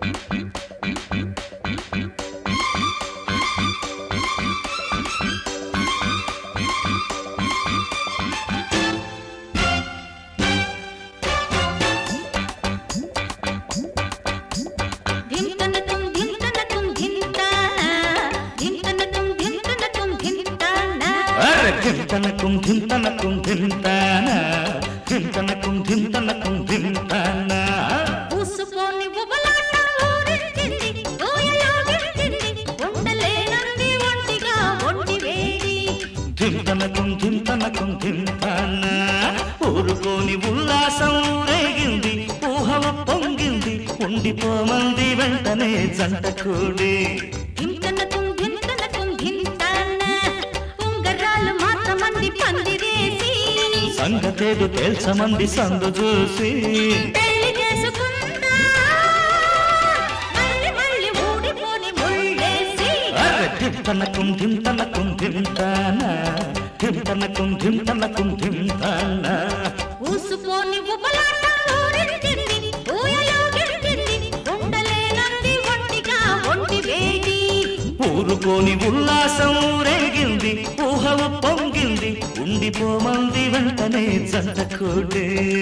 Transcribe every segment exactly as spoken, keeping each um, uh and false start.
ధింతనకుం ధింతనకుం ధింతానా ధింతనకుం ధింతనకుం ధింతానా పూసుకొని ఉబలాట ఊరించింది దోయలో గిరిచింది ఉండలేనంది ఒంటిగా ఒంటి వేడి ధింతనకుం ధింతనకుం ధింతానా ఊరుకోని ఉల్లాసం ఊరేగింది ఊహవ పొంగింది ఉండిపోమంది వెంటనే జంట కూడి సంగతేడు తేల్చమంది సందు చూసి పెళ్లి చేసుకుందా మళ్ళీ మళ్ళీ ఊడిపోని ముళ్ళేసి ధింతనకుం ధింతనకుం ధింతానా ధింతనకుం ధింతనకుం ధింతానా ఊసుకొని ఉబలాట ఊరించింది ఊయలో గిరిచింది ఉండలేనంది ఒంటిగా ఒంటి వేడి ఊరుకోని ఉల్లాసం ఊరేగింది ఊహవ పొంగింది ఉండిపోమంది వెంటనే జంట కూడే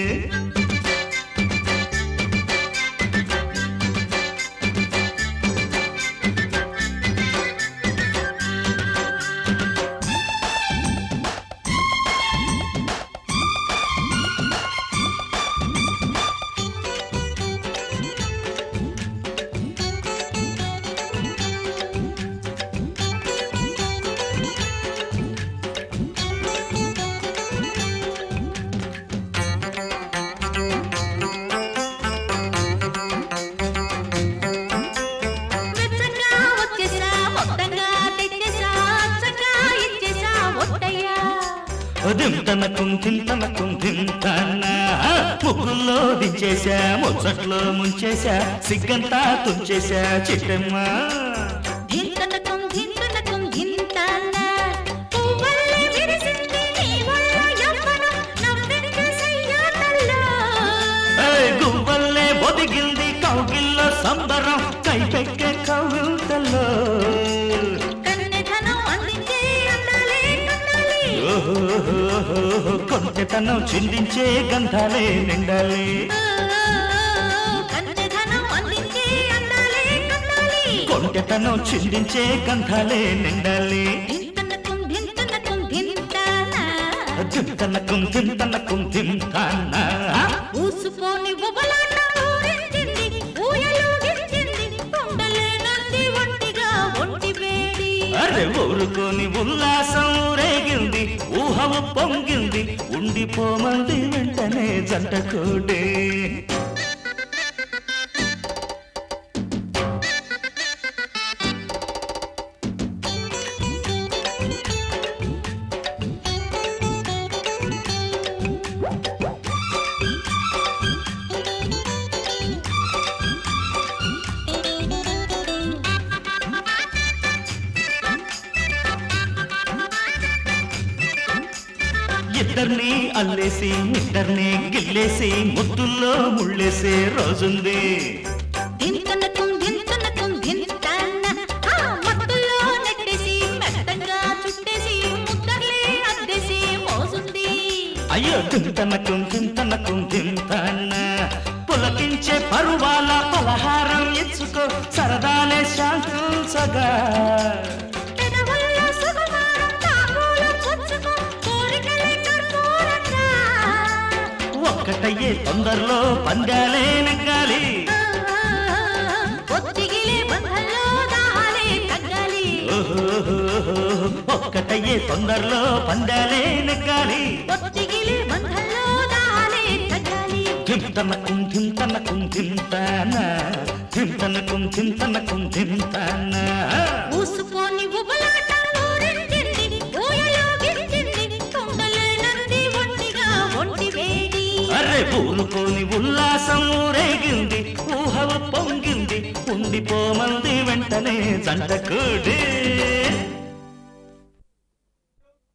ధింతనకుం ధింతనకుం ధింతానా ముగ్గుల్లో దించేశా ముచ్చట్లో ముంచేశా సిగ్గంతా తుంచేశా చిట్టమ్మ ధింతనకుం ధింతనకుం ధింతానా పువ్వల్లే విరిసింది నీ వల్ల యవ్వనం నవ్వింది సయ్యాటల్లో గువ్వల్లే ఒదిగింది కౌగిల్లో సంబరం కైపెక్కే కౌగిల్తల్లో కొంటెతనం చిందించే గంధాలే నిండాలి కొంటెతనం చిందించే గంధాలే నిండాలి ధింతనకుం ధింతనకుం ధింతానా ఊసుకొని ఉబలాట ఊరించింది ఊయలో గిరిచింది ఉండలేనంది ఒంటిగా ఒంటి వేడి అరే ఊరుకోని ఉల్లాసం ఊరేగింది ఊహవ పొంగింది ఉండిపోమంది వెంటనే జంట కూడే ఇద్దర్ని అల్లేసి ఇద్దర్ని గిల్లేసి ముద్దుల్లో ముళ్ళేసే రోజుంది ధింతనకుం ధింతనకుం ధింతానా ఆ మత్తులో నెట్టేసి మెత్తగా చుట్టేసి ముద్దర్లే అద్దేసి మోసుంది అయ్యో ధింతనకుం ధింతనకుం ధింతానా పులకించే పరువాల పలహారం ఇచ్చుకో సరదాలే శాంతించగా ఒక్కటయ్యే తొందరలో పందాలే నెగ్గాలి ఒక్కటయ్యే తొందరలో పందాలే నెగ్గాలి ధింతనకుం ధింతనకుం ధింతానా ధింతనకుం ధింతనకుం ధింతానా ఊసుకొని ఉబలాట ఊరించింది ఊయలో గిరిచింది ఉండలేనంది ఒంటిగా ఒంటి వేడి అరే ఊరుకోని ఉల్లాసం ఊరేగింది ఊహవ పొంగింది ఉండిపోమంది వెంటనే జంట కూడే